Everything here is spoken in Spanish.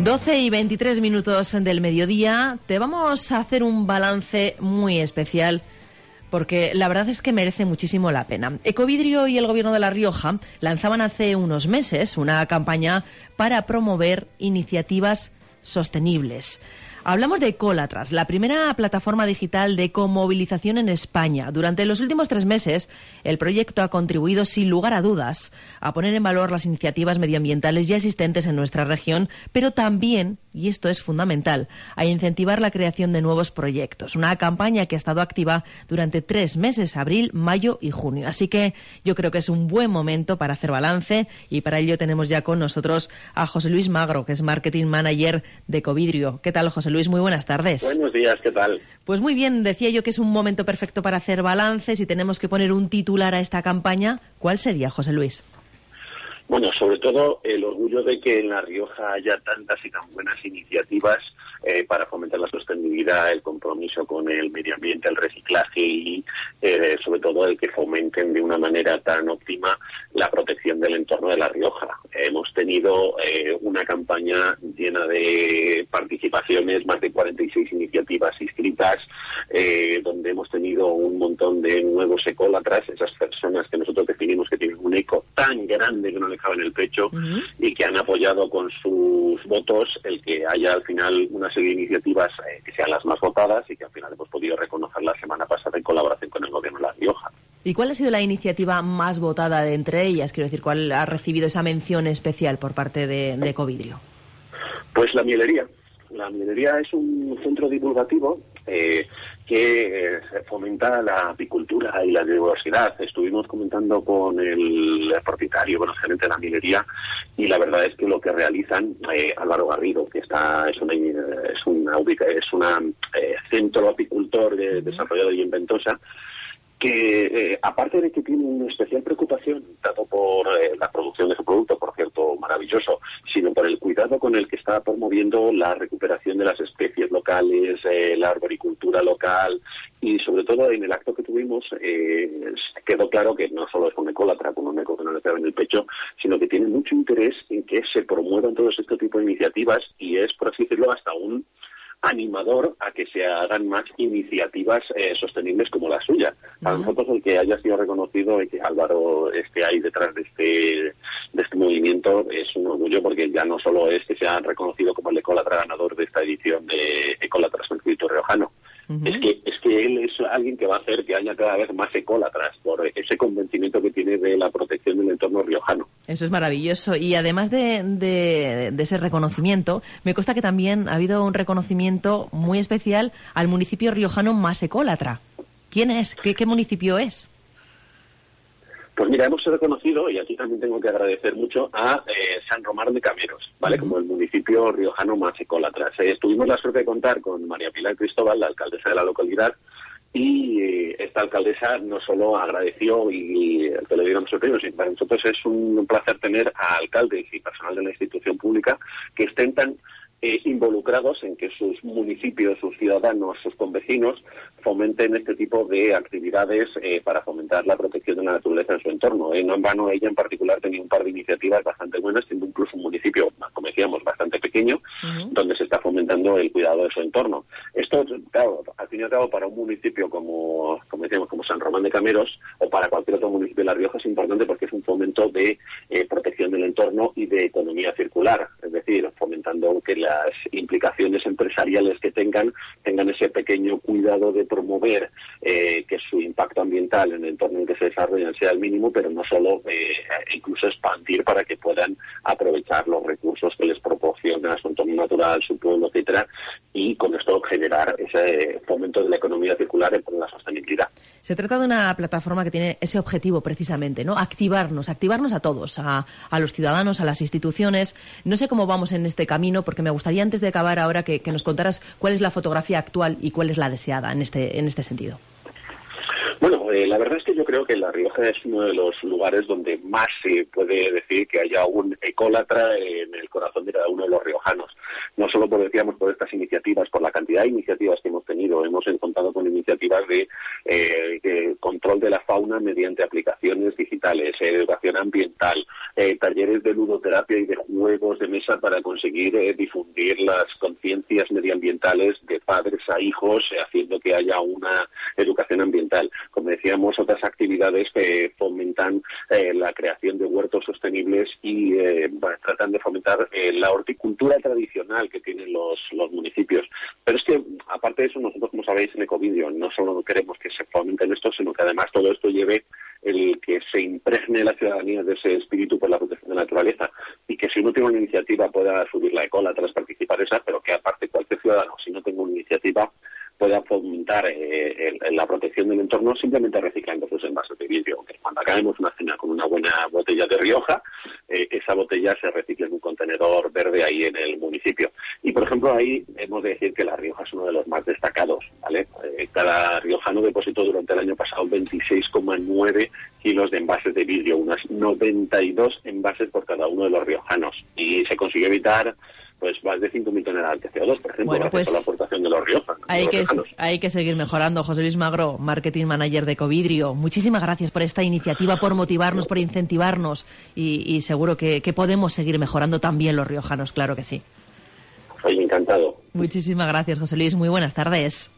12:23 del mediodía. Te vamos a hacer un balance muy especial porque la verdad es que merece muchísimo la pena. Ecovidrio y el Gobierno de La Rioja lanzaban hace unos meses una campaña para promover iniciativas sostenibles. Hablamos de Ecólatras, la primera plataforma digital de ecomovilización en España. Durante los últimos 3 meses, el proyecto ha contribuido, sin lugar a dudas, a poner en valor las iniciativas medioambientales ya existentes en nuestra región, pero también, y esto es fundamental, a incentivar la creación de nuevos proyectos. Una campaña que ha estado activa durante 3 meses, abril, mayo y junio. Así que yo creo que es un buen momento para hacer balance y para ello tenemos ya con nosotros a José Luis Magro, que es Marketing Manager de Ecovidrio. ¿Qué tal, José Luis? Muy buenas tardes. Buenos días, ¿qué tal? Pues muy bien, decía yo que es un momento perfecto para hacer balances y tenemos que poner un titular a esta campaña. ¿Cuál sería, José Luis? Bueno, sobre todo el orgullo de que en La Rioja haya tantas y tan buenas iniciativas para fomentar la sostenibilidad, el compromiso con el medio ambiente, el reciclaje y sobre todo el que fomenten de una manera tan óptima la protección del entorno de La Rioja. Hemos tenido una campaña llena de participaciones, más de 46 iniciativas inscritas, donde hemos tenido un montón de nuevos ecólatras, esas personas que nosotros definimos que tienen un eco tan grande que no le cabe en el pecho y que han apoyado con sus votos el que haya al final una serie de iniciativas que sean las más votadas y que al final hemos podido reconocer la semana pasada en colaboración con el Gobierno de La Rioja. ¿Y cuál ha sido la iniciativa más votada de entre ellas? Quiero decir, ¿cuál ha recibido esa mención especial por parte de Ecovidrio? Pues la mielería. La mielería es un centro divulgativo que fomenta la apicultura y la diversidad. Estuvimos comentando con el propietario, con el gerente de la mielería, y la verdad es que lo que realizan Álvaro Garrido, que es un centro apicultor desarrollado y en Ventosa, que aparte de que tiene una especial preocupación, tanto por la producción de su producto, por cierto, maravilloso, sino por el cuidado con el que está promoviendo la recuperación de las especies locales, la arboricultura local, y sobre todo en el acto que tuvimos quedó claro que no solo es un ecólatra con un eco que no le cabe en el pecho, sino que tiene mucho interés en que se promuevan todos este tipo de iniciativas y es, por así decirlo, hasta un animador a que se hagan más iniciativas sostenibles como la suya. Para nosotros el que haya sido reconocido y que Álvaro esté ahí detrás de este movimiento es un orgullo, porque ya no solo es que se ha reconocido como el ecólatra ganador de esta edición de Ecólatras con Espíritu Riojano. Es que él es alguien que va a hacer que haya cada vez más ecólatras por ese convencimiento que tiene de la protección del entorno riojano. Eso es maravilloso. Y además de ese reconocimiento, me consta que también ha habido un reconocimiento muy especial al municipio riojano más ecólatra. ¿Quién es? ¿Qué municipio es? Pues mira, hemos reconocido, y aquí también tengo que agradecer mucho, a San Román de Cameros, ¿vale? Como el municipio riojano más ecólatra. Tuvimos la suerte de contar con María Pilar Cristóbal, la alcaldesa de la localidad, y esta alcaldesa no solo agradeció y que le dieron su premio, sino para nosotros es un placer tener a alcaldes y personal de la institución pública que estén tan involucrados en que sus municipios, sus ciudadanos, sus convecinos fomenten este tipo de actividades para fomentar la protección de la naturaleza en su entorno. No en vano, ella en particular tenía un par de iniciativas bastante buenas, siendo incluso un municipio, como decíamos, bastante pequeño, donde se está fomentando el cuidado de su entorno. Esto, claro, al fin y al cabo, para un municipio como decíamos, como San Román de Cameros, o para cualquier otro municipio de La Rioja, es importante porque es un fomento de protección del entorno y de economía circular, es decir, fomentando que las implicaciones empresariales que tengan ese pequeño cuidado de promover que su impacto ambiental en el entorno en que se desarrollan sea el mínimo, pero no solo, incluso expandir para que puedan aprovechar los recursos que les proporciona su entorno natural, su pueblo, etcétera, y con esto generar ese fomento de la economía circular en la sostenibilidad. Se trata de una plataforma que tiene ese objetivo precisamente, ¿no? Activarnos a todos, a los ciudadanos, a las instituciones. No sé cómo vamos en este camino, porque me gustaría, antes de acabar ahora, que nos contaras cuál es la fotografía actual y cuál es la deseada en este sentido. Bueno, la verdad es que yo creo que La Rioja es uno de los lugares donde más se puede decir que haya un ecólatra en el corazón de cada uno de los riojanos. No solo por estas iniciativas, por la cantidad de iniciativas que hemos tenido. Hemos contado con iniciativas de control de la fauna mediante aplicaciones digitales, educación ambiental, talleres de ludoterapia y de juegos de mesa para conseguir difundir las conciencias medioambientales de padres a hijos, haciendo que haya una educación ambiental. Como decíamos, otras actividades que fomentan la creación de huertos sostenibles y tratan de fomentar la horticultura tradicional que tienen los municipios. Pero es que, aparte de eso, nosotros, como sabéis, en Ecovidrio no solo queremos que se fomenten esto, sino que además todo esto lleve el que se impregne la ciudadanía de ese espíritu por la protección de la naturaleza, y que si uno tiene una iniciativa pueda subir la cola tras participar esa, pero que aparte cualquier ciudadano, si no tenga una iniciativa, pueda fomentar la protección del entorno simplemente reciclando sus envases de vidrio. Que cuando acabemos una cena con una buena botella de Rioja, esa botella se recicla en un contenedor verde ahí en el municipio. Y, por ejemplo, ahí hemos de decir que La Rioja es uno de los más destacados, ¿vale? Cada riojano depositó durante el año pasado 26,9 kilos de envases de vidrio, unas 92 envases por cada uno de los riojanos. Y se consiguió evitar pues más de 5.000 toneladas de CO2, por ejemplo, bueno, gracias pues, a la aportación de los riojanos. Hay que seguir mejorando. José Luis Magro, Marketing Manager de Ecovidrio, muchísimas gracias por esta iniciativa, por motivarnos, por incentivarnos y seguro que podemos seguir mejorando también los riojanos, claro que sí. Soy encantado. Muchísimas gracias, José Luis. Muy buenas tardes.